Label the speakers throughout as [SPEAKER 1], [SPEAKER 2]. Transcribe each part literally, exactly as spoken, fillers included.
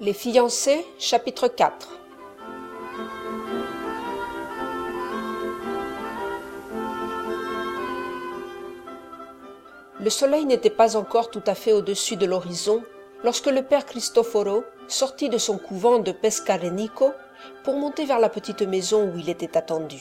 [SPEAKER 1] Les fiancés, chapitre quatre. Le soleil n'était pas encore tout à fait au-dessus de l'horizon lorsque le père Cristoforo sortit de son couvent de Pescarenico pour monter vers la petite maison où il était attendu.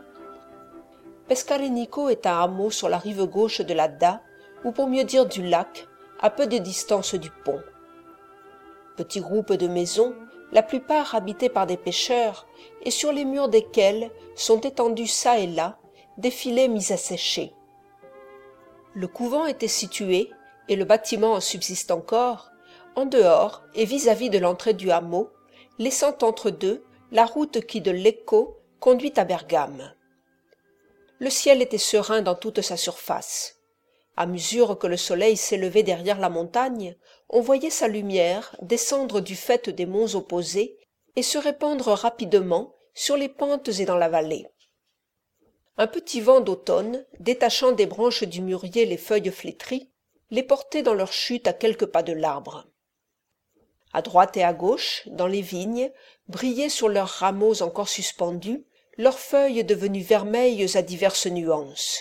[SPEAKER 1] Pescarenico est un hameau sur la rive gauche de l'Adda, ou pour mieux dire du lac, à peu de distance du pont. Petit groupe de maisons, la plupart habitées par des pêcheurs, et sur les murs desquels sont étendus çà et là des filets mis à sécher. Le couvent était situé, et le bâtiment en subsiste encore, en dehors et vis-à-vis de l'entrée du hameau, laissant entre deux la route qui de Lecco conduit à Bergame. Le ciel était serein dans toute sa surface. À mesure que le soleil s'élevait derrière la montagne, on voyait sa lumière descendre du faîte des monts opposés et se répandre rapidement sur les pentes et dans la vallée. Un petit vent d'automne, détachant des branches du mûrier les feuilles flétries, les portait dans leur chute à quelques pas de l'arbre. À droite et à gauche, dans les vignes, brillaient sur leurs rameaux encore suspendus, leurs feuilles devenues vermeilles à diverses nuances.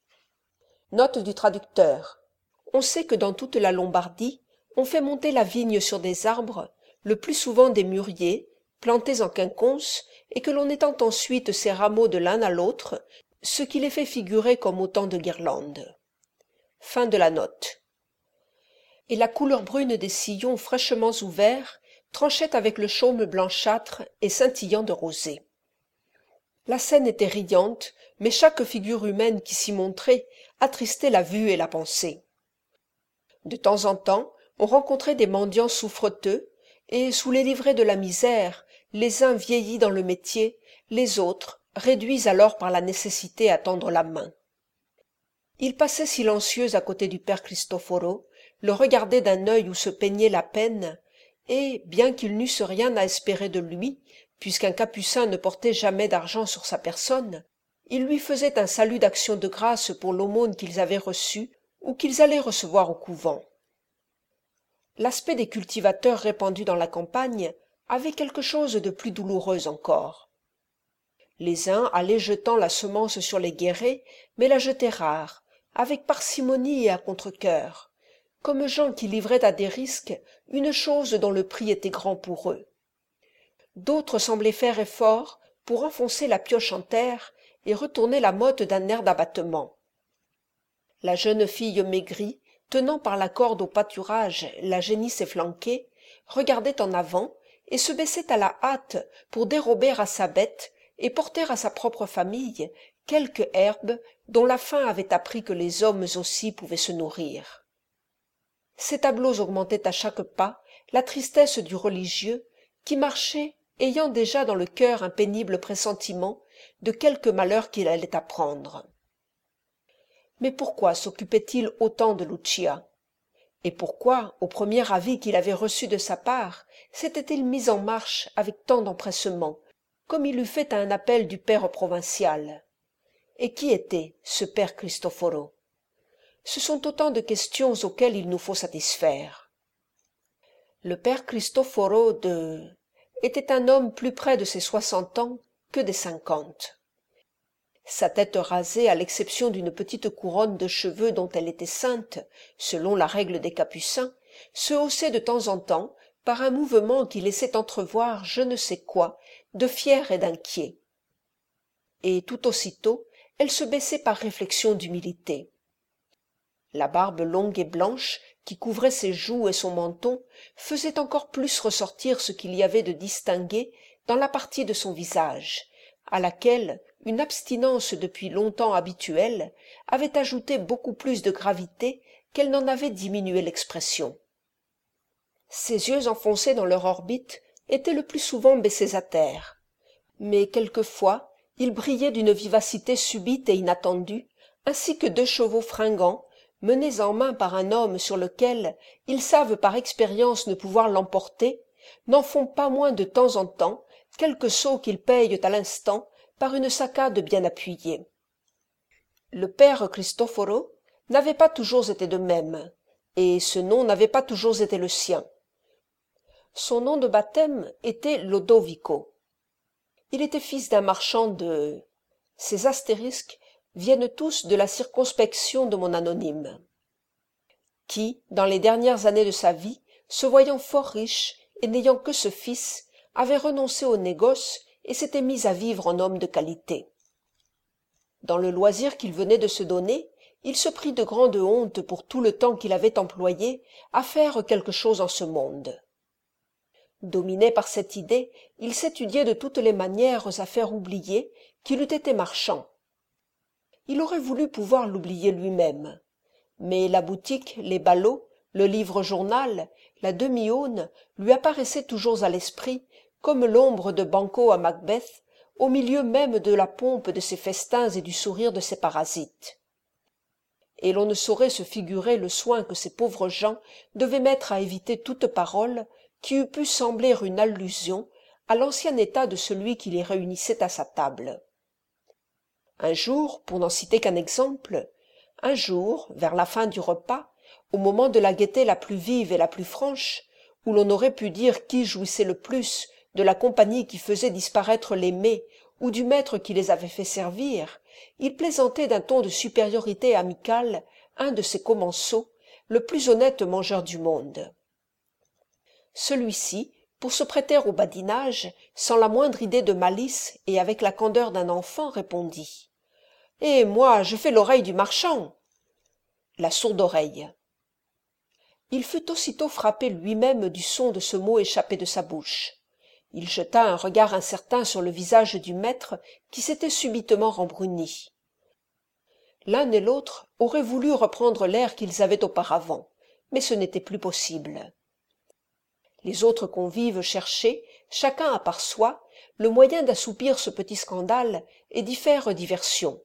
[SPEAKER 1] Note du traducteur. On sait que dans toute la Lombardie, on fait monter la vigne sur des arbres, le plus souvent des mûriers, plantés en quinconce, et que l'on étend ensuite ces rameaux de l'un à l'autre, ce qui les fait figurer comme autant de guirlandes. Fin de la note. Et la couleur brune des sillons fraîchement ouverts tranchait avec le chaume blanchâtre et scintillant de rosée. La scène était riante, mais chaque figure humaine qui s'y montrait attristait la vue et la pensée. De temps en temps, on rencontrait des mendiants souffreteux, et sous les livrées de la misère, les uns vieillis dans le métier, les autres réduits alors par la nécessité à tendre la main. Ils passaient silencieux à côté du père Cristoforo, le regardaient d'un œil où se peignait la peine, et, bien qu'ils n'eussent rien à espérer de lui, puisqu'un capucin ne portait jamais d'argent sur sa personne, ils lui faisaient un salut d'action de grâce pour l'aumône qu'ils avaient reçue ou qu'ils allaient recevoir au couvent. L'aspect des cultivateurs répandus dans la campagne avait quelque chose de plus douloureux encore. Les uns allaient jetant la semence sur les guérets, mais la jetaient rare, avec parcimonie et à contre-cœur, comme gens qui livraient à des risques une chose dont le prix était grand pour eux. D'autres semblaient faire effort pour enfoncer la pioche en terre et retourner la motte d'un air d'abattement. La jeune fille maigrie, tenant par la corde au pâturage la génisse efflanquée, regardait en avant et se baissait à la hâte pour dérober à sa bête et porter à sa propre famille quelque herbe dont la faim avait appris que les hommes aussi pouvaient se nourrir. Ces tableaux augmentaient à chaque pas la tristesse du religieux qui marchait ayant déjà dans le cœur un pénible pressentiment de quelque malheur qu'il allait apprendre. Mais pourquoi s'occupait-il autant de Lucia? Et pourquoi, au premier avis qu'il avait reçu de sa part, s'était-il mis en marche avec tant d'empressement, comme il eût fait à un appel du père provincial? Et qui était ce père Cristoforo? Ce sont autant de questions auxquelles il nous faut satisfaire. Le père Cristoforo de... était un homme plus près de ses soixante ans que des cinquante. Sa tête rasée, à l'exception d'une petite couronne de cheveux dont elle était ceinte, selon la règle des capucins, se haussait de temps en temps par un mouvement qui laissait entrevoir je ne sais quoi de fier et d'inquiet. Et tout aussitôt, elle se baissait par réflexion d'humilité. La barbe longue et blanche qui couvrait ses joues et son menton faisait encore plus ressortir ce qu'il y avait de distingué dans la partie de son visage, à laquelle une abstinence depuis longtemps habituelle avait ajouté beaucoup plus de gravité qu'elle n'en avait diminué l'expression. Ses yeux enfoncés dans leur orbite étaient le plus souvent baissés à terre, mais quelquefois ils brillaient d'une vivacité subite et inattendue, ainsi que deux chevaux fringants, menés en main par un homme sur lequel ils savent par expérience ne pouvoir l'emporter, n'en font pas moins de temps en temps quelques sauts qu'ils payent à l'instant par une saccade bien appuyée. Le père Cristoforo n'avait pas toujours été de même, et ce nom n'avait pas toujours été le sien. Son nom de baptême était Lodovico. Il était fils d'un marchand de... Ces astérisques viennent tous de la circonspection de mon anonyme, qui, dans les dernières années de sa vie, se voyant fort riche et n'ayant que ce fils, avait renoncé au négoce et s'était mis à vivre en homme de qualité. Dans le loisir qu'il venait de se donner, il se prit de grande honte pour tout le temps qu'il avait employé à faire quelque chose en ce monde. Dominé par cette idée, il s'étudiait de toutes les manières à faire oublier qu'il eût été marchand. Il aurait voulu pouvoir l'oublier lui-même, mais la boutique, les ballots, le livre-journal, la demi-aune lui apparaissaient toujours à l'esprit comme l'ombre de Banquo à Macbeth, au milieu même de la pompe de ses festins et du sourire de ses parasites. Et l'on ne saurait se figurer le soin que ces pauvres gens devaient mettre à éviter toute parole qui eût pu sembler une allusion à l'ancien état de celui qui les réunissait à sa table. Un jour, pour n'en citer qu'un exemple, un jour, vers la fin du repas, au moment de la gaieté la plus vive et la plus franche, où l'on aurait pu dire qui jouissait le plus de la compagnie qui faisait disparaître les mets ou du maître qui les avait fait servir, il plaisantait d'un ton de supériorité amicale un de ses commensaux, le plus honnête mangeur du monde. Celui-ci, pour se prêter au badinage, sans la moindre idée de malice et avec la candeur d'un enfant, répondit « Eh, moi, je fais l'oreille du marchand !» La sourde oreille. Il fut aussitôt frappé lui-même du son de ce mot échappé de sa bouche. Il jeta un regard incertain sur le visage du maître qui s'était subitement rembruni. L'un et l'autre auraient voulu reprendre l'air qu'ils avaient auparavant, mais ce n'était plus possible. Les autres convives cherchaient, chacun à part soi, le moyen d'assoupir ce petit scandale et d'y faire diversion.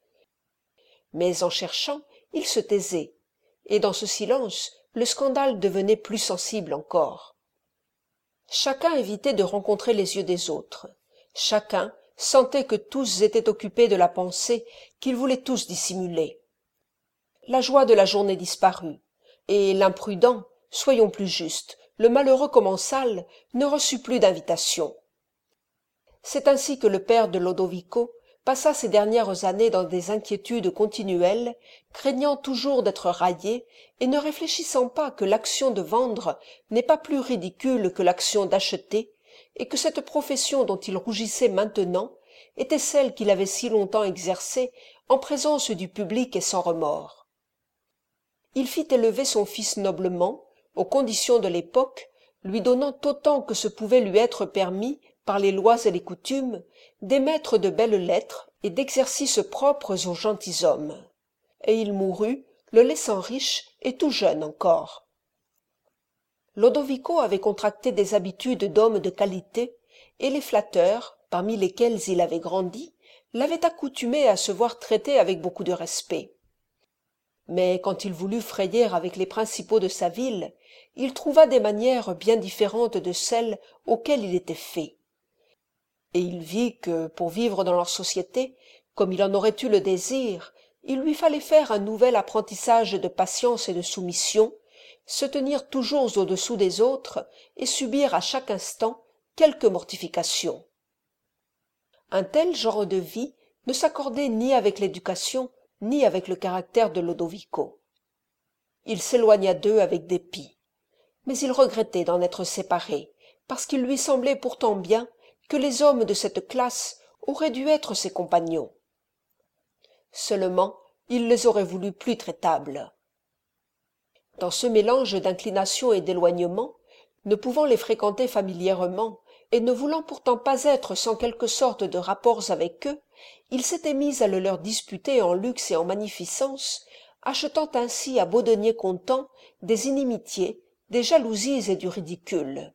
[SPEAKER 1] Mais en cherchant, ils se taisaient, et dans ce silence, le scandale devenait plus sensible encore. Chacun évitait de rencontrer les yeux des autres. Chacun sentait que tous étaient occupés de la pensée qu'ils voulaient tous dissimuler. La joie de la journée disparut, et l'imprudent, soyons plus justes, le malheureux commensal ne reçut plus d'invitation. C'est ainsi que le père de Lodovico passa ses dernières années dans des inquiétudes continuelles, craignant toujours d'être raillé et ne réfléchissant pas que l'action de vendre n'est pas plus ridicule que l'action d'acheter, et que cette profession dont il rougissait maintenant était celle qu'il avait si longtemps exercée en présence du public et sans remords. Il fit élever son fils noblement, aux conditions de l'époque, lui donnant autant que ce pouvait lui être permis par les lois et les coutumes, d'émettre de belles lettres et d'exercices propres aux gentilshommes. Et il mourut, le laissant riche et tout jeune encore. Lodovico avait contracté des habitudes d'homme de qualité, et les flatteurs, parmi lesquels il avait grandi, l'avaient accoutumé à se voir traité avec beaucoup de respect. Mais quand il voulut frayer avec les principaux de sa ville, il trouva des manières bien différentes de celles auxquelles il était fait. Et il vit que, pour vivre dans leur société, comme il en aurait eu le désir, il lui fallait faire un nouvel apprentissage de patience et de soumission, se tenir toujours au-dessous des autres et subir à chaque instant quelque mortification. Un tel genre de vie ne s'accordait ni avec l'éducation ni avec le caractère de Lodovico. Il s'éloigna d'eux avec dépit, mais il regrettait d'en être séparé, parce qu'il lui semblait pourtant bien que les hommes de cette classe auraient dû être ses compagnons. Seulement, il les aurait voulus plus traitables. Dans ce mélange d'inclination et d'éloignement, ne pouvant les fréquenter familièrement et ne voulant pourtant pas être sans quelque sorte de rapports avec eux, il s'était mis à le leur disputer en luxe et en magnificence, achetant ainsi à beaux deniers comptant des inimitiés, des jalousies et du ridicule.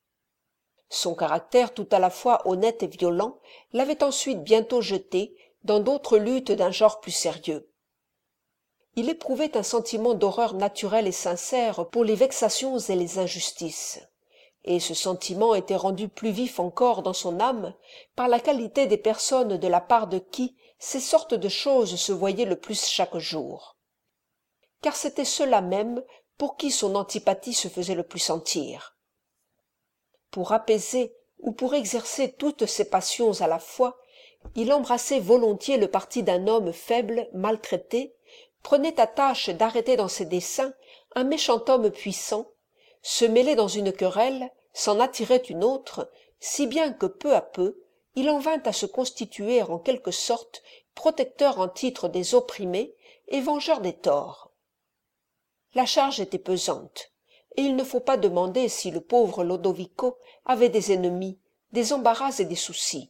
[SPEAKER 1] Son caractère tout à la fois honnête et violent l'avait ensuite bientôt jeté dans d'autres luttes d'un genre plus sérieux. Il éprouvait un sentiment d'horreur naturelle et sincère pour les vexations et les injustices, et ce sentiment était rendu plus vif encore dans son âme par la qualité des personnes de la part de qui ces sortes de choses se voyaient le plus chaque jour. Car c'étaient ceux-là même pour qui son antipathie se faisait le plus sentir. Pour apaiser ou pour exercer toutes ses passions à la fois, il embrassait volontiers le parti d'un homme faible, maltraité, prenait à tâche d'arrêter dans ses desseins un méchant homme puissant, se mêlait dans une querelle, s'en attirait une autre, si bien que peu à peu, il en vint à se constituer en quelque sorte protecteur en titre des opprimés et vengeur des torts. La charge était pesante, et il ne faut pas demander si le pauvre Lodovico avait des ennemis, des embarras et des soucis.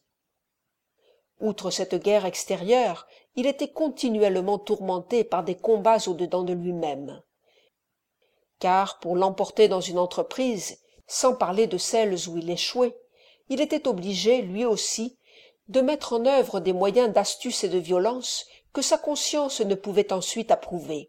[SPEAKER 1] Outre cette guerre extérieure, il était continuellement tourmenté par des combats au-dedans de lui-même. Car, pour l'emporter dans une entreprise, sans parler de celles où il échouait, il était obligé, lui aussi, de mettre en œuvre des moyens d'astuce et de violence que sa conscience ne pouvait ensuite approuver.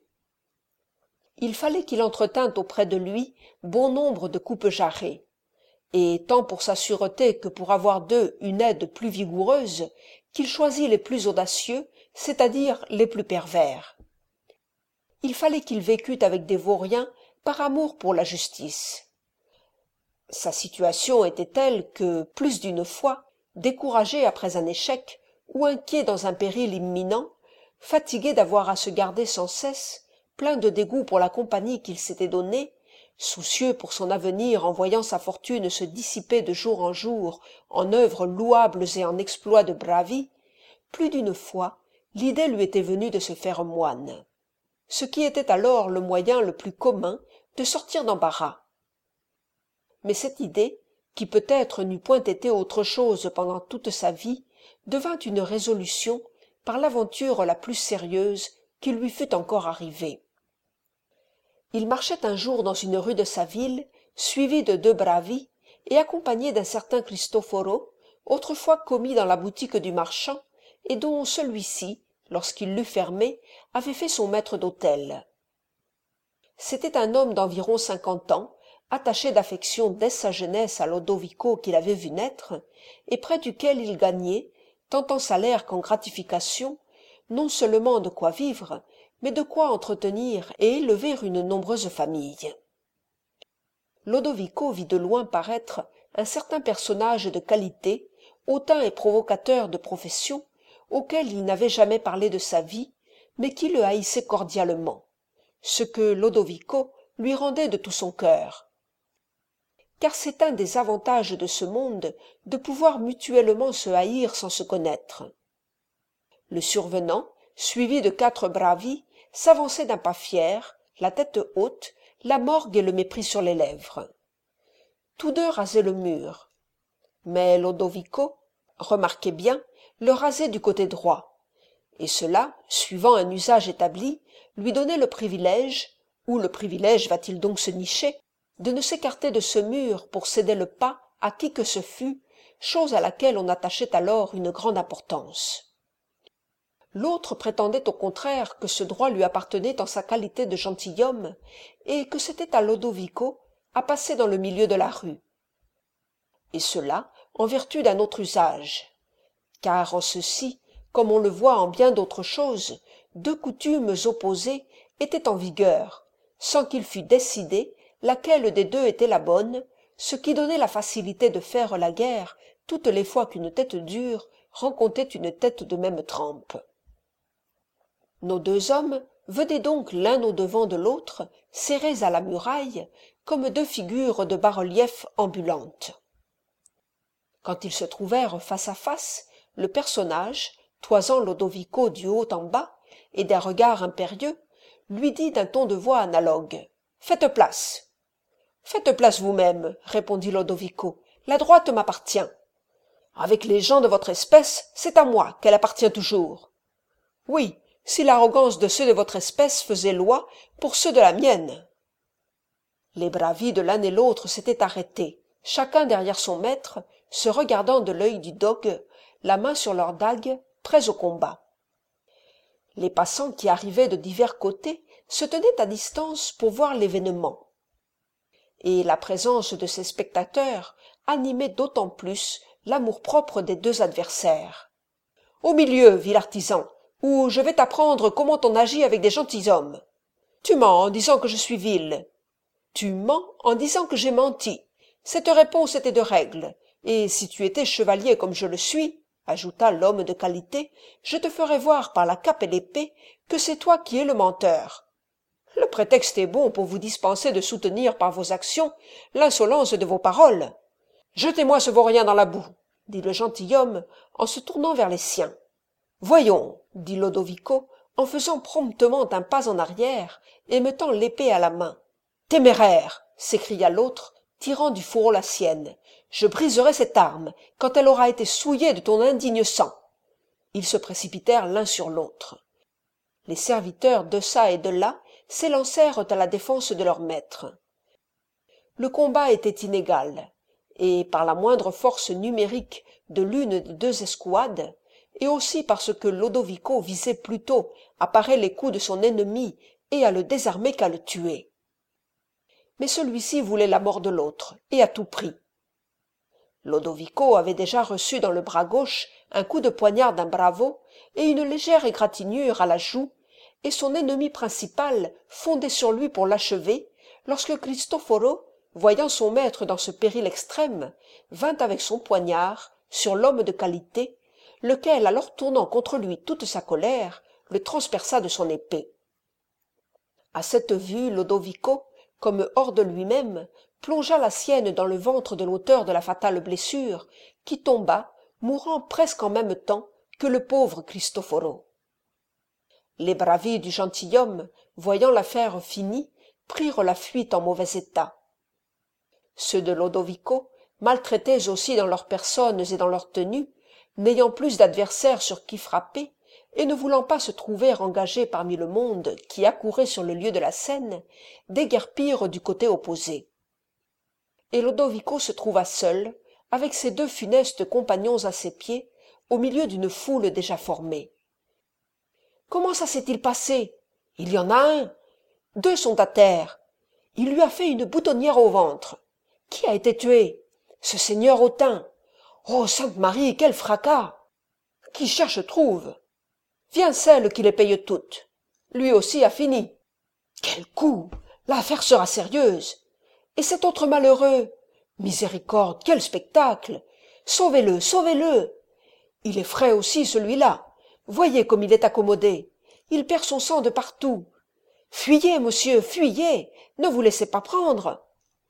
[SPEAKER 1] Il fallait qu'il entretînt auprès de lui bon nombre de coupes jarrées, et tant pour sa sûreté que pour avoir d'eux une aide plus vigoureuse, qu'il choisit les plus audacieux, c'est-à-dire les plus pervers. Il fallait qu'il vécût avec des vauriens par amour pour la justice. Sa situation était telle que, plus d'une fois, découragé après un échec, ou inquiet dans un péril imminent, fatigué d'avoir à se garder sans cesse, plein de dégoût pour la compagnie qu'il s'était donnée, soucieux pour son avenir en voyant sa fortune se dissiper de jour en jour en œuvres louables et en exploits de bravi, plus d'une fois l'idée lui était venue de se faire moine, ce qui était alors le moyen le plus commun de sortir d'embarras. Mais cette idée, qui peut-être n'eût point été autre chose pendant toute sa vie, devint une résolution par l'aventure la plus sérieuse qui lui fût encore arrivée. Il marchait un jour dans une rue de sa ville, suivi de deux bravi, et accompagné d'un certain Cristoforo, autrefois commis dans la boutique du marchand, et dont celui-ci, lorsqu'il l'eut fermé, avait fait son maître d'hôtel. C'était un homme d'environ cinquante ans, attaché d'affection dès sa jeunesse à Lodovico qu'il avait vu naître, et près duquel il gagnait, tant en salaire qu'en gratification, non seulement de quoi vivre, mais de quoi entretenir et élever une nombreuse famille. Lodovico vit de loin paraître un certain personnage de qualité, hautain et provocateur de profession, auquel il n'avait jamais parlé de sa vie, mais qui le haïssait cordialement, ce que Lodovico lui rendait de tout son cœur. Car c'est un des avantages de ce monde de pouvoir mutuellement se haïr sans se connaître. Le survenant, suivi de quatre bravi, s'avançait d'un pas fier, la tête haute, la morgue et le mépris sur les lèvres. Tous deux rasaient le mur. Mais Lodovico, remarquez bien, le rasait du côté droit, et cela, suivant un usage établi, lui donnait le privilège, où le privilège va-t-il donc se nicher, de ne s'écarter de ce mur pour céder le pas à qui que ce fût, chose à laquelle on attachait alors une grande importance. L'autre prétendait au contraire que ce droit lui appartenait en sa qualité de gentilhomme, et que c'était à Lodovico à passer dans le milieu de la rue. Et cela en vertu d'un autre usage, car en ceci, comme on le voit en bien d'autres choses, deux coutumes opposées étaient en vigueur, sans qu'il fût décidé laquelle des deux était la bonne, ce qui donnait la facilité de faire la guerre toutes les fois qu'une tête dure rencontrait une tête de même trempe. Nos deux hommes venaient donc l'un au-devant de l'autre, serrés à la muraille, comme deux figures de bas-relief ambulantes. Quand ils se trouvèrent face à face, le personnage, toisant Lodovico du haut en bas, et d'un regard impérieux, lui dit d'un ton de voix analogue. « Faites place !»« Faites place vous-même, » répondit Lodovico. « La droite m'appartient. »« Avec les gens de votre espèce, c'est à moi qu'elle appartient toujours. »« Oui, si l'arrogance de ceux de votre espèce faisait loi pour ceux de la mienne. » Les bravis de l'un et l'autre s'étaient arrêtés, chacun derrière son maître, se regardant de l'œil du dogue, la main sur leur dague, prêts au combat. Les passants qui arrivaient de divers côtés se tenaient à distance pour voir l'événement. Et la présence de ces spectateurs animait d'autant plus l'amour-propre des deux adversaires. « Au milieu, vil artisan, où je vais t'apprendre comment on agit avec des gentilshommes. Tu mens en disant que je suis vil. Tu mens en disant que j'ai menti. Cette réponse était de règle, et si tu étais chevalier comme je le suis, ajouta l'homme de qualité, je te ferais voir par la cape et l'épée que c'est toi qui es le menteur. Le prétexte est bon pour vous dispenser de soutenir par vos actions l'insolence de vos paroles. Jetez-moi ce vaurien dans la boue, dit le gentilhomme en se tournant vers les siens. Voyons, dit Lodovico en faisant promptement un pas en arrière et mettant l'épée à la main. Téméraire, s'écria l'autre, tirant du fourreau la sienne. Je briserai cette arme quand elle aura été souillée de ton indigne sang. Ils se précipitèrent l'un sur l'autre. Les serviteurs de çà et de là s'élancèrent à la défense de leur maître. Le combat était inégal, et par la moindre force numérique de l'une des deux escouades, et aussi parce que Lodovico visait plutôt à parer les coups de son ennemi et à le désarmer qu'à le tuer. Mais celui-ci voulait la mort de l'autre, et à tout prix. Lodovico avait déjà reçu dans le bras gauche un coup de poignard d'un bravo et une légère égratignure à la joue, et son ennemi principal fondait sur lui pour l'achever, lorsque Cristoforo, voyant son maître dans ce péril extrême, vint avec son poignard sur l'homme de qualité, lequel, alors tournant contre lui toute sa colère, le transperça de son épée. À cette vue, Lodovico, comme hors de lui-même, plongea la sienne dans le ventre de l'auteur de la fatale blessure, qui tomba, mourant presque en même temps que le pauvre Cristoforo. Les bravi du gentilhomme, voyant l'affaire finie, prirent la fuite en mauvais état. Ceux de Lodovico, maltraités aussi dans leurs personnes et dans leurs tenues, n'ayant plus d'adversaires sur qui frapper, et ne voulant pas se trouver engagés parmi le monde qui accourait sur le lieu de la scène, déguerpirent du côté opposé. Et Lodovico se trouva seul, avec ses deux funestes compagnons à ses pieds, au milieu d'une foule déjà formée. Comment ça s'est-il passé? Il y en a un. Deux sont à terre. Il lui a fait une boutonnière au ventre. Qui a été tué? Ce seigneur hautain. Oh, Sainte Marie, quel fracas! Qui cherche trouve. Viens celle qui les paye toutes. Lui aussi a fini. Quel coup! L'affaire sera sérieuse. Et cet autre malheureux? Miséricorde, quel spectacle! Sauvez-le, sauvez-le! Il est frais aussi, celui-là. Voyez comme il est accommodé. Il perd son sang de partout. Fuyez, monsieur, fuyez! Ne vous laissez pas prendre!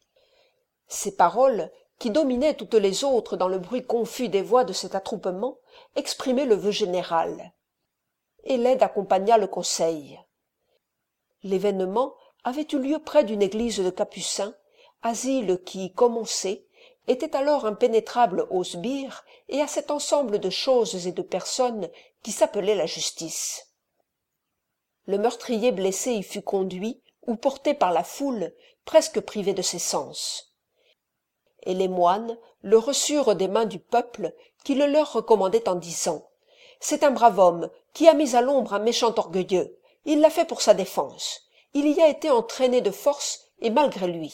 [SPEAKER 1] Ces paroles, qui dominaient toutes les autres dans le bruit confus des voix de cet attroupement, exprimaient le vœu général. Hélène accompagna le conseil. L'événement avait eu lieu près d'une église de Capucins, asile qui, comme on sait, était alors impénétrable aux sbires et à cet ensemble de choses et de personnes qui s'appelait la justice. Le meurtrier blessé y fut conduit ou porté par la foule, presque privé de ses sens. Et les moines le reçurent des mains du peuple qui le leur recommandait en disant « C'est un brave homme qui a mis à l'ombre un méchant orgueilleux. Il l'a fait pour sa défense. Il y a été entraîné de force et malgré lui. »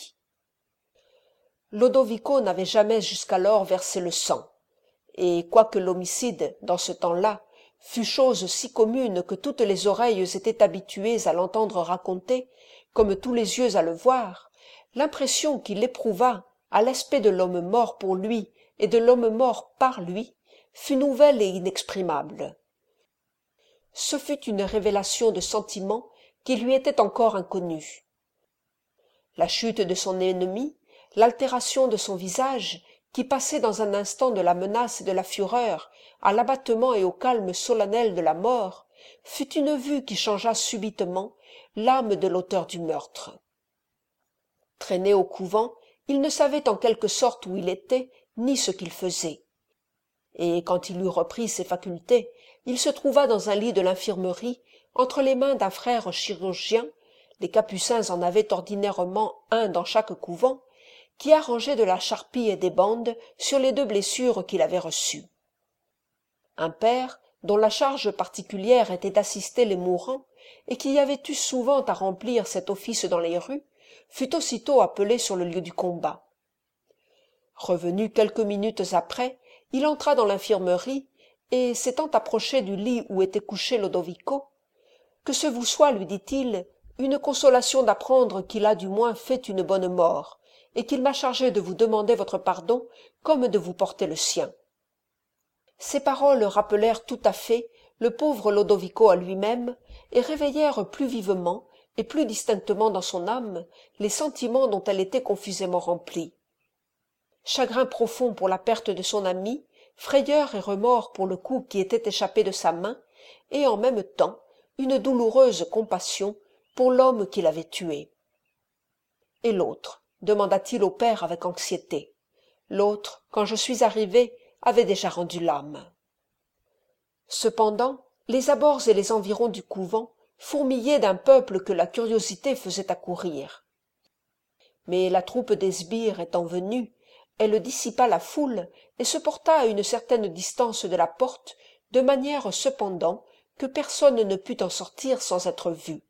[SPEAKER 1] Lodovico n'avait jamais jusqu'alors versé le sang, et quoique l'homicide, dans ce temps-là, fût chose si commune que toutes les oreilles étaient habituées à l'entendre raconter, comme tous les yeux à le voir, l'impression qu'il éprouva à l'aspect de l'homme mort pour lui et de l'homme mort par lui fut nouvelle et inexprimable. Ce fut une révélation de sentiments qui lui était encore inconnue. La chute de son ennemi, l'altération de son visage, qui passait dans un instant de la menace et de la fureur à l'abattement et au calme solennel de la mort, fut une vue qui changea subitement l'âme de l'auteur du meurtre. Traîné au couvent, il ne savait en quelque sorte où il était, ni ce qu'il faisait. Et quand il eut repris ses facultés, il se trouva dans un lit de l'infirmerie, entre les mains d'un frère chirurgien, les capucins en avaient ordinairement un dans chaque couvent, qui arrangeait de la charpie et des bandes sur les deux blessures qu'il avait reçues. Un père, dont la charge particulière était d'assister les mourants, et qui avait eu souvent à remplir cet office dans les rues, fut aussitôt appelé sur le lieu du combat. Revenu quelques minutes après, il entra dans l'infirmerie, et s'étant approché du lit où était couché Lodovico, « Que ce vous soit, lui dit-il, une consolation d'apprendre qu'il a du moins fait une bonne mort, et qu'il m'a chargé de vous demander votre pardon comme de vous porter le sien. » Ces paroles rappelèrent tout à fait le pauvre Lodovico à lui-même et réveillèrent plus vivement et plus distinctement dans son âme les sentiments dont elle était confusément remplie. Chagrin profond pour la perte de son ami, frayeur et remords pour le coup qui était échappé de sa main, et en même temps une douloureuse compassion pour l'homme qui l'avait tué. « Et l'autre » demanda-t-il au père avec anxiété. « L'autre, quand je suis arrivé, avait déjà rendu l'âme. » Cependant, les abords et les environs du couvent fourmillaient d'un peuple que la curiosité faisait accourir. Mais la troupe des sbires étant venue, elle dissipa la foule et se porta à une certaine distance de la porte, de manière cependant que personne ne pût en sortir sans être vu.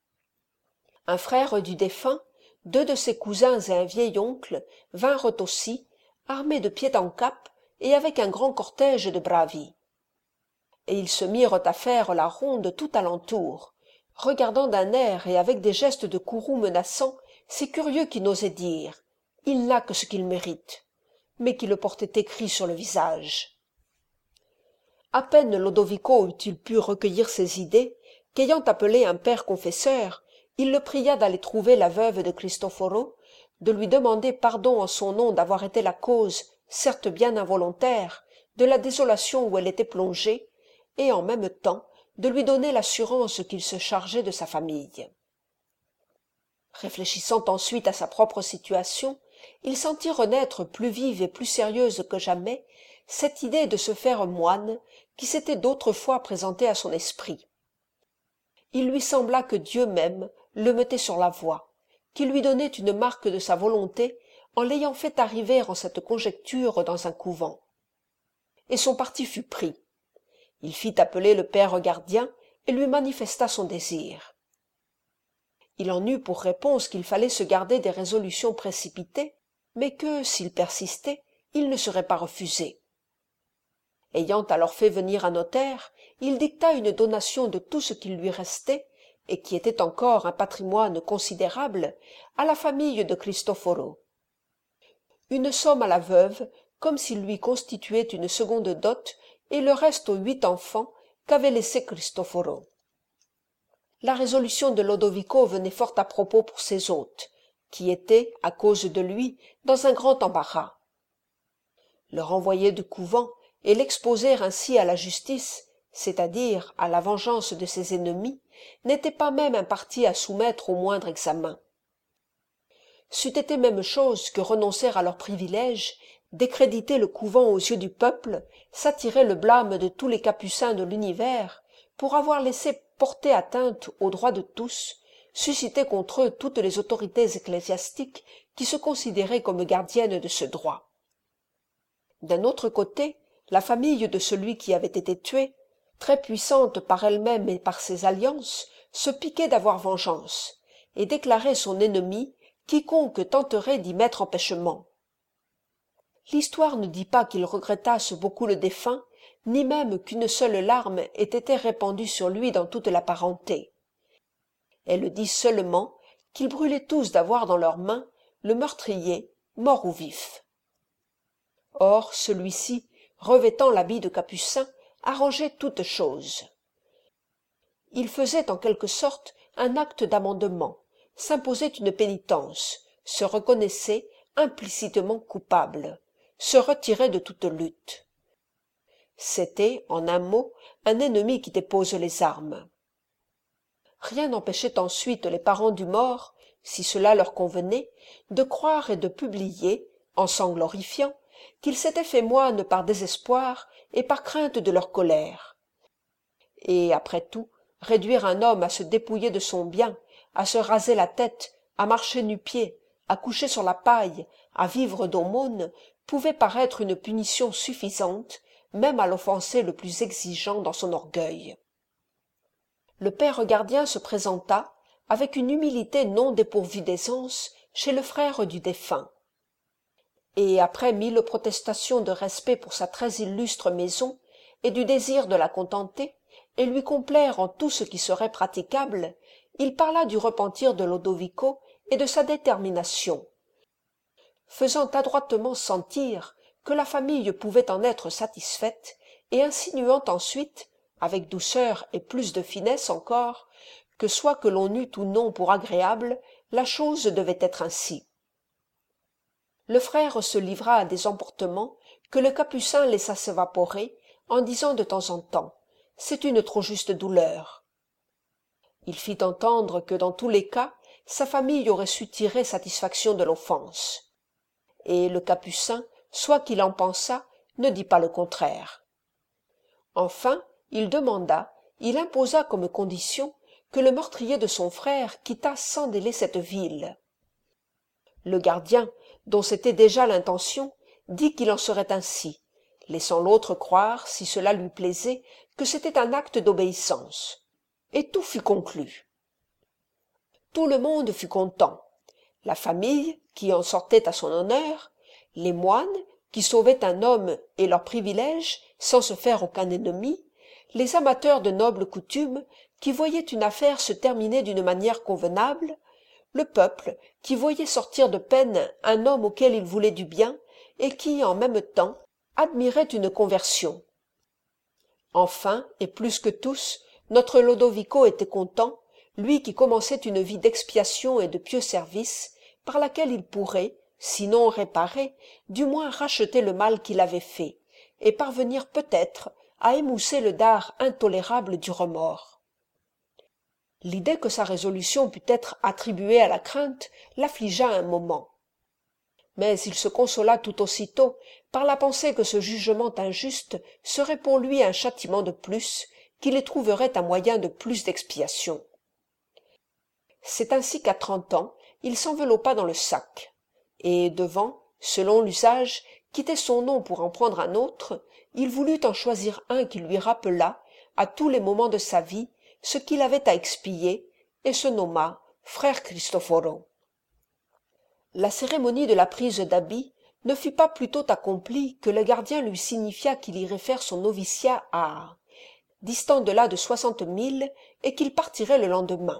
[SPEAKER 1] Un frère du défunt, deux de ses cousins et un vieil oncle vinrent aussi, armés de pied en cap et avec un grand cortège de bravi. Et ils se mirent à faire la ronde tout alentour, regardant d'un air et avec des gestes de courroux menaçants ces curieux qui n'osaient dire « il n'a que ce qu'il mérite », mais qui le portaient écrit sur le visage. À peine Lodovico eut-il pu recueillir ses idées qu'ayant appelé un père confesseur, il le pria d'aller trouver la veuve de Cristoforo, de lui demander pardon en son nom d'avoir été la cause, certes bien involontaire, de la désolation où elle était plongée, et en même temps de lui donner l'assurance qu'il se chargeait de sa famille. Réfléchissant ensuite à sa propre situation, il sentit renaître plus vive et plus sérieuse que jamais cette idée de se faire moine qui s'était d'autrefois présentée à son esprit. Il lui sembla que Dieu même le mettait sur la voie, qu'il lui donnait une marque de sa volonté en l'ayant fait arriver en cette conjecture dans un couvent. Et son parti fut pris. Il fit appeler le père gardien et lui manifesta son désir. Il en eut pour réponse qu'il fallait se garder des résolutions précipitées, mais que, s'il persistait, il ne serait pas refusé. Ayant alors fait venir un notaire, il dicta une donation de tout ce qu'il lui restait, et qui était encore un patrimoine considérable, à la famille de Cristoforo. Une somme à la veuve, comme s'il lui constituait une seconde dot, et le reste aux huit enfants qu'avait laissé Cristoforo. La résolution de Lodovico venait fort à propos pour ses hôtes, qui étaient, à cause de lui, dans un grand embarras. Le renvoyer du couvent et l'exposer ainsi à la justice, c'est-à-dire à la vengeance de ses ennemis, n'était pas même un parti à soumettre au moindre examen. C'eût été même chose que renoncer à leurs privilèges, décréditer le couvent aux yeux du peuple, s'attirer le blâme de tous les capucins de l'univers, pour avoir laissé porter atteinte aux droits de tous, susciter contre eux toutes les autorités ecclésiastiques qui se considéraient comme gardiennes de ce droit. D'un autre côté, la famille de celui qui avait été tué, très puissante par elle-même et par ses alliances, se piquait d'avoir vengeance, et déclarait son ennemi quiconque tenterait d'y mettre empêchement. L'histoire ne dit pas qu'il regrettasse beaucoup le défunt, ni même qu'une seule larme ait été répandue sur lui dans toute la parenté. Elle dit seulement qu'ils brûlaient tous d'avoir dans leurs mains le meurtrier, mort ou vif. Or celui-ci, revêtant l'habit de capucin, arrangeait toutes choses. Il faisait en quelque sorte un acte d'amendement, s'imposait une pénitence, se reconnaissait implicitement coupable, se retirait de toute lutte. C'était, en un mot, un ennemi qui dépose les armes. Rien n'empêchait ensuite les parents du mort, si cela leur convenait, de croire et de publier, en sang glorifiant, qu'il s'était fait moine par désespoir et par crainte de leur colère. Et, après tout, réduire un homme à se dépouiller de son bien, à se raser la tête, à marcher nu-pieds, à coucher sur la paille, à vivre d'aumônes, pouvait paraître une punition suffisante, même à l'offensé le plus exigeant dans son orgueil. Le père gardien se présenta, avec une humilité non dépourvue d'aisance, chez le frère du défunt. Et après mille protestations de respect pour sa très illustre maison, et du désir de la contenter, et lui complaire en tout ce qui serait praticable, il parla du repentir de Lodovico et de sa détermination. faisant adroitement sentir que la famille pouvait en être satisfaite, et insinuant ensuite, avec douceur et plus de finesse encore, que soit que l'on eût ou non pour agréable, la chose devait être ainsi. Le frère se livra à des emportements que le capucin laissa s'évaporer, en disant de temps en temps « c'est une trop juste douleur ». Il fit entendre que dans tous les cas, sa famille aurait su tirer satisfaction de l'offense. Et le capucin, soit qu'il en pensât, ne dit pas le contraire. Enfin, il demanda, il imposa comme condition que le meurtrier de son frère quittât sans délai cette ville. Le gardien, dont c'était déjà l'intention, dit qu'il en serait ainsi, laissant l'autre croire, si cela lui plaisait, que c'était un acte d'obéissance. Et tout fut conclu. Tout le monde fut content. La famille, qui en sortait à son honneur, les moines, qui sauvaient un homme et leurs privilèges sans se faire aucun ennemi, les amateurs de nobles coutumes, qui voyaient une affaire se terminer d'une manière convenable, le peuple, qui voyait sortir de peine un homme auquel il voulait du bien, et qui, en même temps, admirait une conversion. Enfin, et plus que tous, notre Lodovico était content, lui qui commençait une vie d'expiation et de pieux service, par laquelle il pourrait, sinon réparer, du moins racheter le mal qu'il avait fait, et parvenir peut-être à émousser le dard intolérable du remords. L'idée que sa résolution pût être attribuée à la crainte l'affligea un moment. Mais il se consola tout aussitôt par la pensée que ce jugement injuste serait pour lui un châtiment de plus, qu'il éprouverait un moyen de plus d'expiation. C'est ainsi qu'à trente ans, il s'enveloppa dans le sac, et devant, selon l'usage, quitter son nom pour en prendre un autre, il voulut en choisir un qui lui rappelât, à tous les moments de sa vie, ce qu'il avait à expier, et se nomma frère Cristoforo. La cérémonie de la prise d'habit ne fut pas plus tôt accomplie que le gardien lui signifia qu'il irait faire son noviciat à distant de là de soixante milles, et qu'il partirait le lendemain.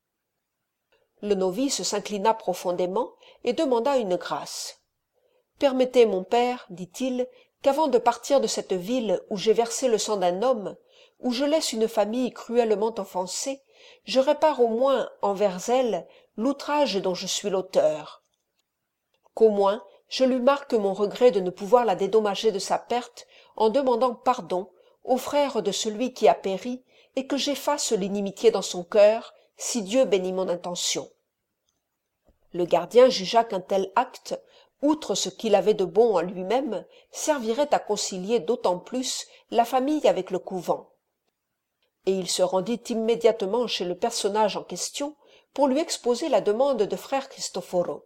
[SPEAKER 1] Le novice s'inclina profondément et demanda une grâce. « Permettez, mon père, dit-il, qu'avant de partir de cette ville où j'ai versé le sang d'un homme, où je laisse une famille cruellement offensée, je répare au moins envers elle l'outrage dont je suis l'auteur. Qu'au moins je lui marque mon regret de ne pouvoir la dédommager de sa perte en demandant pardon au frère de celui qui a péri, et que j'efface l'inimitié dans son cœur, si Dieu bénit mon intention. » Le gardien jugea qu'un tel acte, outre ce qu'il avait de bon en lui-même, servirait à concilier d'autant plus la famille avec le couvent. Et il se rendit immédiatement chez le personnage en question pour lui exposer la demande de frère Cristoforo.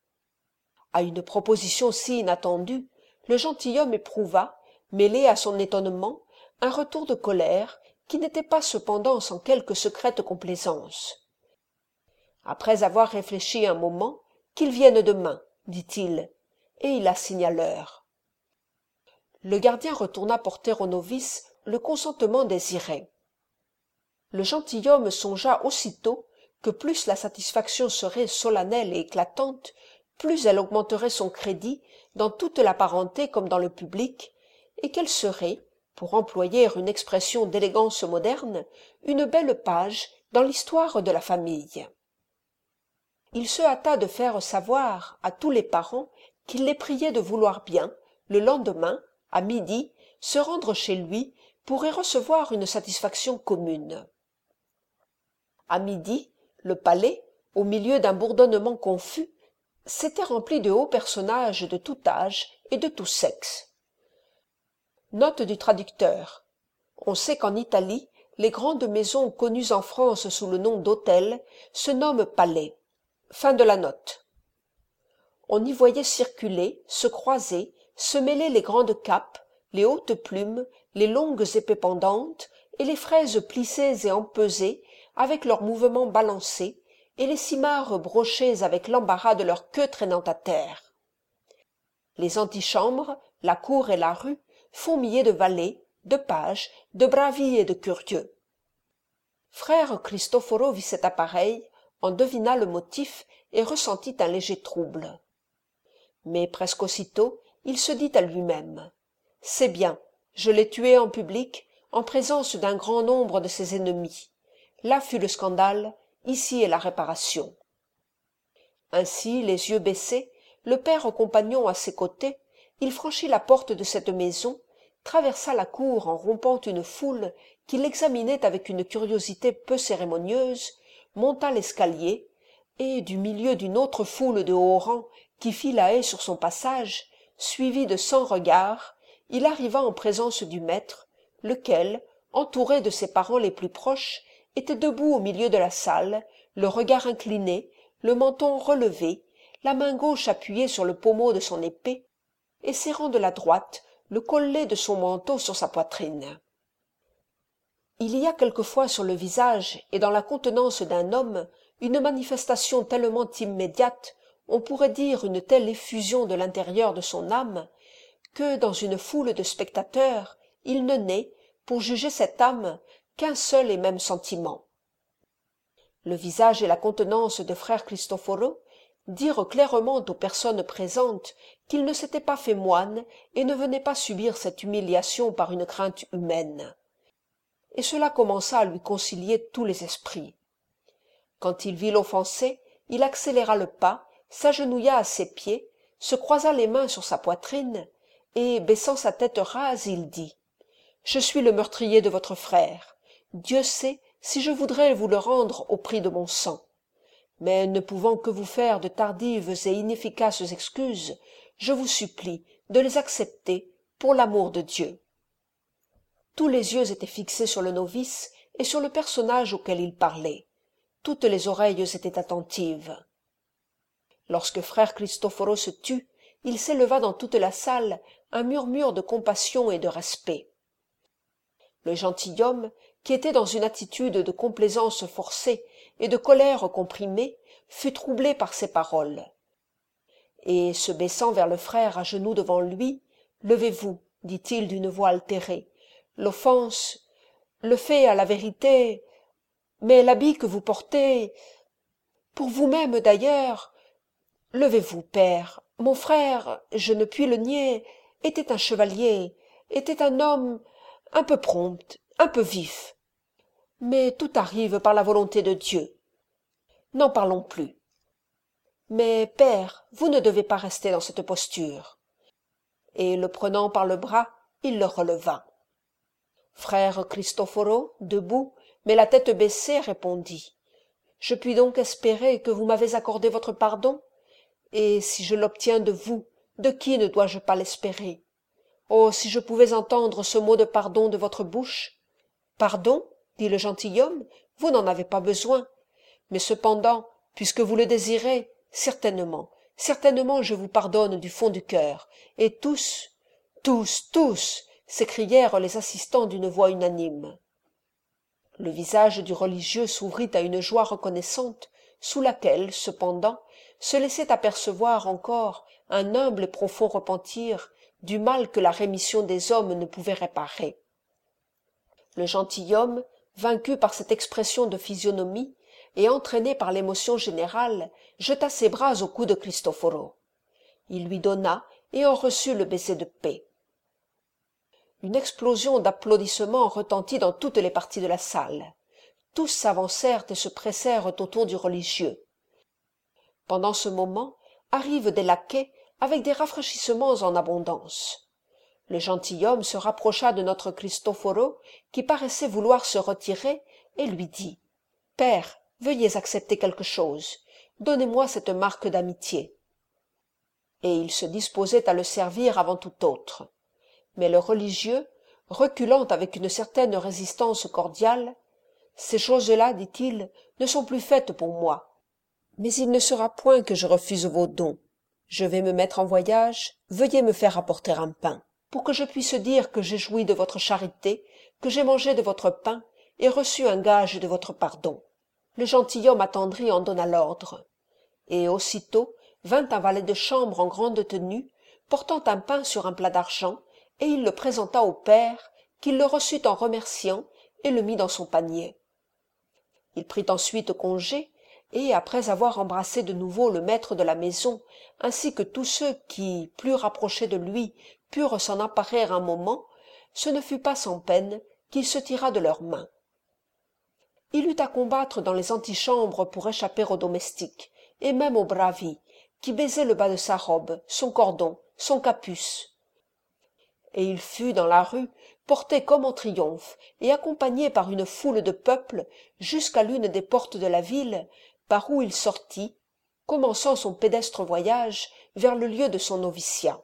[SPEAKER 1] À une proposition si inattendue, le gentilhomme éprouva, mêlé à son étonnement, un retour de colère qui n'était pas cependant sans quelque secrète complaisance. Après avoir réfléchi un moment, qu'il vienne demain, dit-il, et il assigna l'heure. Le gardien retourna porter au novice le consentement désiré. Le gentilhomme songea aussitôt que plus la satisfaction serait solennelle et éclatante, plus elle augmenterait son crédit dans toute la parenté comme dans le public, et qu'elle serait, pour employer une expression d'élégance moderne, une belle page dans l'histoire de la famille. Il se hâta de faire savoir à tous les parents qu'il les priait de vouloir bien, le lendemain, à midi, se rendre chez lui pour y recevoir une satisfaction commune. À midi, le palais, au milieu d'un bourdonnement confus, s'était rempli de hauts personnages de tout âge et de tout sexe. Note du traducteur. On sait qu'en Italie, les grandes maisons connues en France sous le nom d'hôtels se nomment palais. Fin de la note. On y voyait circuler, se croiser, se mêler les grandes capes, les hautes plumes, les longues épées pendantes et les fraises plissées et empesées avec leurs mouvements balancés, et les cimares brochées avec l'embarras de leur queue traînant à terre. Les antichambres, la cour et la rue, fourmillaient de valets, de pages, de bravi et de curieux. Frère Cristoforo vit cet appareil, en devina le motif et ressentit un léger trouble. Mais presque aussitôt, il se dit à lui-même « C'est bien, je l'ai tué en public, en présence d'un grand nombre de ses ennemis. Là fut le scandale, ici est la réparation. » Ainsi, les yeux baissés, le père compagnon à ses côtés, il franchit la porte de cette maison, traversa la cour en rompant une foule qui l'examinait avec une curiosité peu cérémonieuse, monta l'escalier, et du milieu d'une autre foule de haut rang qui fit la haie sur son passage, suivi de cent regards, il arriva en présence du maître, lequel, entouré de ses parents les plus proches, était debout au milieu de la salle, le regard incliné, le menton relevé, la main gauche appuyée sur le pommeau de son épée, et serrant de la droite le collet de son manteau sur sa poitrine. Il y a quelquefois sur le visage et dans la contenance d'un homme une manifestation tellement immédiate, on pourrait dire une telle effusion de l'intérieur de son âme, que dans une foule de spectateurs il ne naît, pour juger cette âme, qu'un seul et même sentiment. Le visage et la contenance de frère Cristoforo dirent clairement aux personnes présentes qu'il ne s'était pas fait moine et ne venait pas subir cette humiliation par une crainte humaine. Et cela commença à lui concilier tous les esprits. Quand il vit l'offensé, il accéléra le pas, s'agenouilla à ses pieds, se croisa les mains sur sa poitrine, et, baissant sa tête rase, il dit « Je suis le meurtrier de votre frère. Dieu sait si je voudrais vous le rendre au prix de mon sang. Mais ne pouvant que vous faire de tardives et inefficaces excuses, je vous supplie de les accepter pour l'amour de Dieu. » Tous les yeux étaient fixés sur le novice et sur le personnage auquel il parlait. Toutes les oreilles étaient attentives. Lorsque frère Cristoforo se tut, il s'éleva dans toute la salle un murmure de compassion et de respect. Le gentilhomme, qui était dans une attitude de complaisance forcée et de colère comprimée, fut troublé par ces paroles. Et, se baissant vers le frère à genoux devant lui, « Levez-vous, dit-il d'une voix altérée. L'offense, le fait à la vérité, mais l'habit que vous portez, pour vous-même d'ailleurs, levez-vous, père. Mon frère, je ne puis le nier, était un chevalier, était un homme un peu prompt, un peu vif. Mais tout arrive par la volonté de Dieu. N'en parlons plus. Mais, père, vous ne devez pas rester dans cette posture. » Et le prenant par le bras, il le releva. Frère Cristoforo, debout, mais la tête baissée, répondit « Je puis donc espérer que vous m'avez accordé votre pardon? Et si je l'obtiens de vous, de qui ne dois-je pas l'espérer? Oh, si je pouvais entendre ce mot de pardon de votre bouche! »« Pardon, dit le gentilhomme, vous n'en avez pas besoin. Mais cependant, puisque vous le désirez, certainement, certainement je vous pardonne du fond du cœur. » Et tous, tous, tous, s'écrièrent les assistants d'une voix unanime. Le visage du religieux s'ouvrit à une joie reconnaissante, sous laquelle, cependant, se laissait apercevoir encore un humble et profond repentir du mal que la rémission des hommes ne pouvait réparer. Le gentilhomme, vaincu par cette expression de physionomie et entraîné par l'émotion générale, jeta ses bras au cou de Cristoforo. Il lui donna et en reçut le baiser de paix. Une explosion d'applaudissements retentit dans toutes les parties de la salle. Tous s'avancèrent et se pressèrent autour du religieux. Pendant ce moment arrivent des laquais avec des rafraîchissements en abondance. Le gentilhomme se rapprocha de notre Cristoforo, qui paraissait vouloir se retirer, et lui dit « Père, veuillez accepter quelque chose. Donnez-moi cette marque d'amitié. » Et il se disposait à le servir avant tout autre. Mais le religieux, reculant avec une certaine résistance cordiale, « Ces choses-là, dit-il, ne sont plus faites pour moi. Mais il ne sera point que je refuse vos dons. Je vais me mettre en voyage, veuillez me faire apporter un pain, pour que je puisse dire que j'ai joui de votre charité, que j'ai mangé de votre pain et reçu un gage de votre pardon. » Le gentilhomme attendri en donna l'ordre. Et aussitôt vint un valet de chambre en grande tenue, portant un pain sur un plat d'argent, et il le présenta au père, qui le reçut en remerciant et le mit dans son panier. Il prit ensuite congé, et après avoir embrassé de nouveau le maître de la maison, ainsi que tous ceux qui, plus rapprochés de lui, purent s'en emparer un moment, ce ne fut pas sans peine qu'il se tira de leurs mains. Il eut à combattre dans les antichambres pour échapper aux domestiques, et même aux bravi, qui baisaient le bas de sa robe, son cordon, son capuce. Et il fut dans la rue, porté comme en triomphe, et accompagné par une foule de peuple, jusqu'à l'une des portes de la ville, par où il sortit, commençant son pédestre voyage vers le lieu de son noviciat.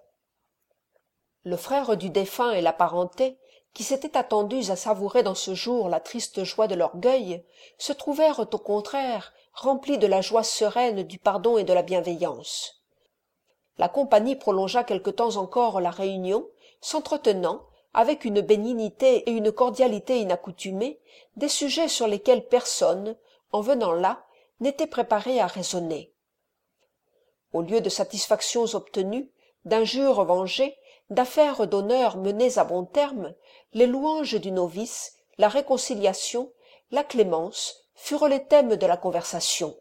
[SPEAKER 1] Le frère du défunt et la parenté, qui s'étaient attendus à savourer dans ce jour la triste joie de l'orgueil, se trouvèrent au contraire remplis de la joie sereine du pardon et de la bienveillance. La compagnie prolongea quelque temps encore la réunion, s'entretenant, avec une bénignité et une cordialité inaccoutumées, des sujets sur lesquels personne, en venant là, n'était préparé à raisonner. Au lieu de satisfactions obtenues, d'injures vengées, d'affaires d'honneur menées à bon terme, les louanges du novice, la réconciliation, la clémence furent les thèmes de la conversation.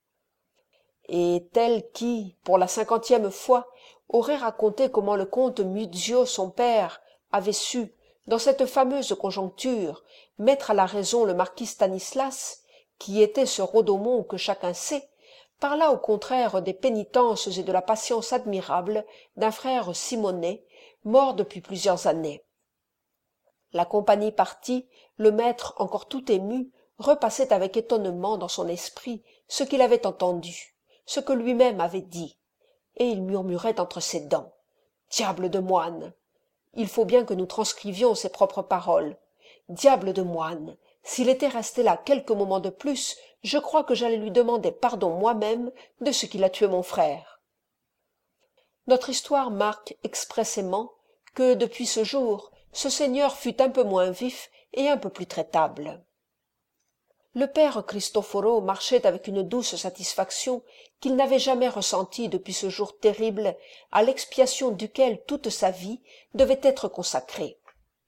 [SPEAKER 1] Et tel qui, pour la cinquantième fois, aurait raconté comment le comte Muzio, son père, avait su, dans cette fameuse conjoncture, mettre à la raison le marquis Stanislas, qui était ce Rodomont que chacun sait, parla au contraire des pénitences et de la patience admirable d'un frère Simonet, mort depuis plusieurs années. La compagnie partie, le maître, encore tout ému, repassait avec étonnement dans son esprit ce qu'il avait entendu, ce que lui-même avait dit, et il murmurait entre ses dents. « Diable de moine ! Il faut bien que nous transcrivions ses propres paroles. Diable de moine ! S'il était resté là quelques moments de plus, je crois que j'allais lui demander pardon moi-même de ce qu'il a tué mon frère. » Notre histoire marque expressément que, depuis ce jour, ce seigneur fut un peu moins vif et un peu plus traitable. Le père Cristoforo marchait avec une douce satisfaction qu'il n'avait jamais ressentie depuis ce jour terrible à l'expiation duquel toute sa vie devait être consacrée.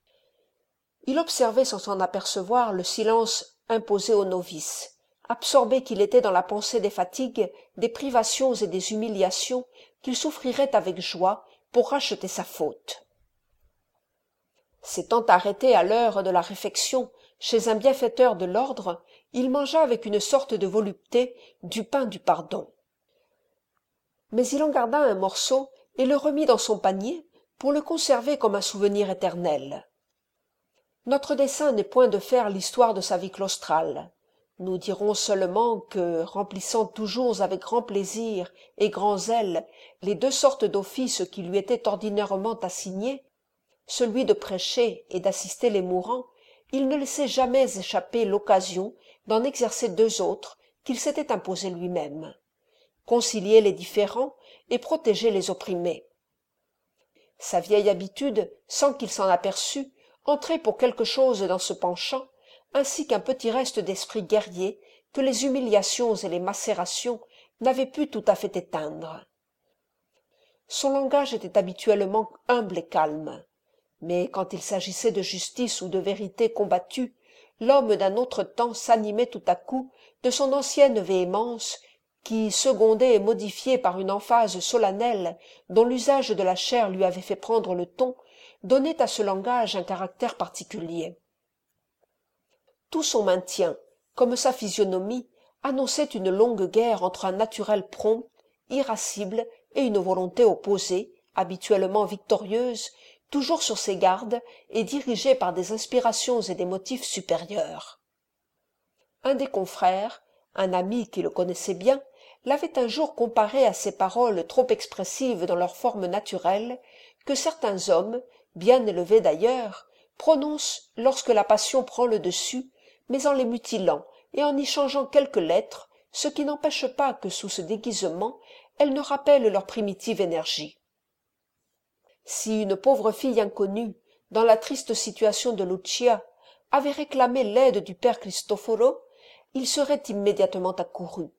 [SPEAKER 1] Il observait sans s'en apercevoir le silence imposé aux novices, absorbé qu'il était dans la pensée des fatigues, des privations et des humiliations qu'il souffrirait avec joie pour racheter sa faute. S'étant arrêté à l'heure de la réfection chez un bienfaiteur de l'ordre, il mangea avec une sorte de volupté du pain du pardon. Mais il en garda un morceau et le remit dans son panier pour le conserver comme un souvenir éternel. Notre dessein n'est point de faire l'histoire de sa vie claustrale. Nous dirons seulement que, remplissant toujours avec grand plaisir et grand zèle les deux sortes d'offices qui lui étaient ordinairement assignés, celui de prêcher et d'assister les mourants, il ne laissait jamais échapper l'occasion d'en exercer deux autres qu'il s'était imposés lui-même: concilier les différends et protéger les opprimés. Sa vieille habitude, sans qu'il s'en aperçût, entrait pour quelque chose dans ce penchant, ainsi qu'un petit reste d'esprit guerrier que les humiliations et les macérations n'avaient pu tout à fait éteindre. Son langage était habituellement humble et calme, mais quand il s'agissait de justice ou de vérité combattue, l'homme d'un autre temps s'animait tout à coup de son ancienne véhémence qui, secondée et modifiée par une emphase solennelle dont l'usage de la chair lui avait fait prendre le ton, donnait à ce langage un caractère particulier. Tout son maintien, comme sa physionomie, annonçait une longue guerre entre un naturel prompt, irascible et une volonté opposée, habituellement victorieuse, toujours sur ses gardes et dirigée par des inspirations et des motifs supérieurs. Un des confrères, un ami qui le connaissait bien, l'avait un jour comparé à ces paroles trop expressives dans leur forme naturelle que certains hommes, bien élevés d'ailleurs, prononcent lorsque la passion prend le dessus, mais en les mutilant et en y changeant quelques lettres, ce qui n'empêche pas que sous ce déguisement elles ne rappellent leur primitive énergie. Si une pauvre fille inconnue, dans la triste situation de Lucia, avait réclamé l'aide du père Cristoforo, il serait immédiatement accouru.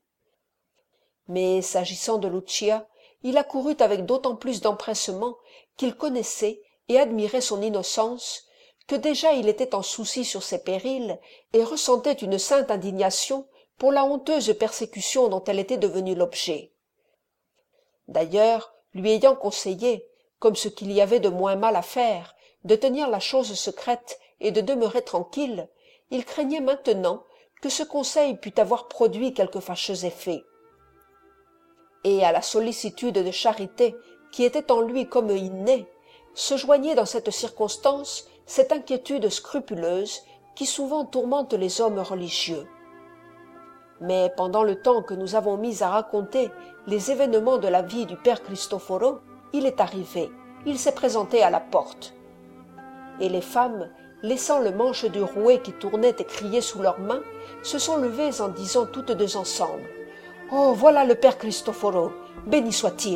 [SPEAKER 1] Mais s'agissant de Lucia, il accourut avec d'autant plus d'empressement qu'il connaissait et admirait son innocence, que déjà il était en souci sur ses périls et ressentait une sainte indignation pour la honteuse persécution dont elle était devenue l'objet. D'ailleurs, lui ayant conseillé, comme ce qu'il y avait de moins mal à faire, de tenir la chose secrète et de demeurer tranquille, il craignait maintenant que ce conseil pût avoir produit quelque fâcheux effet. Et à la sollicitude de charité qui était en lui comme innée, se joignait dans cette circonstance cette inquiétude scrupuleuse qui souvent tourmente les hommes religieux. Mais pendant le temps que nous avons mis à raconter les événements de la vie du père Cristoforo, il est arrivé, il s'est présenté à la porte. Et les femmes, laissant le manche du rouet qui tournait et criait sous leurs mains, se sont levées en disant toutes deux ensemble « Oh, voilà le père Cristoforo, béni soit-il »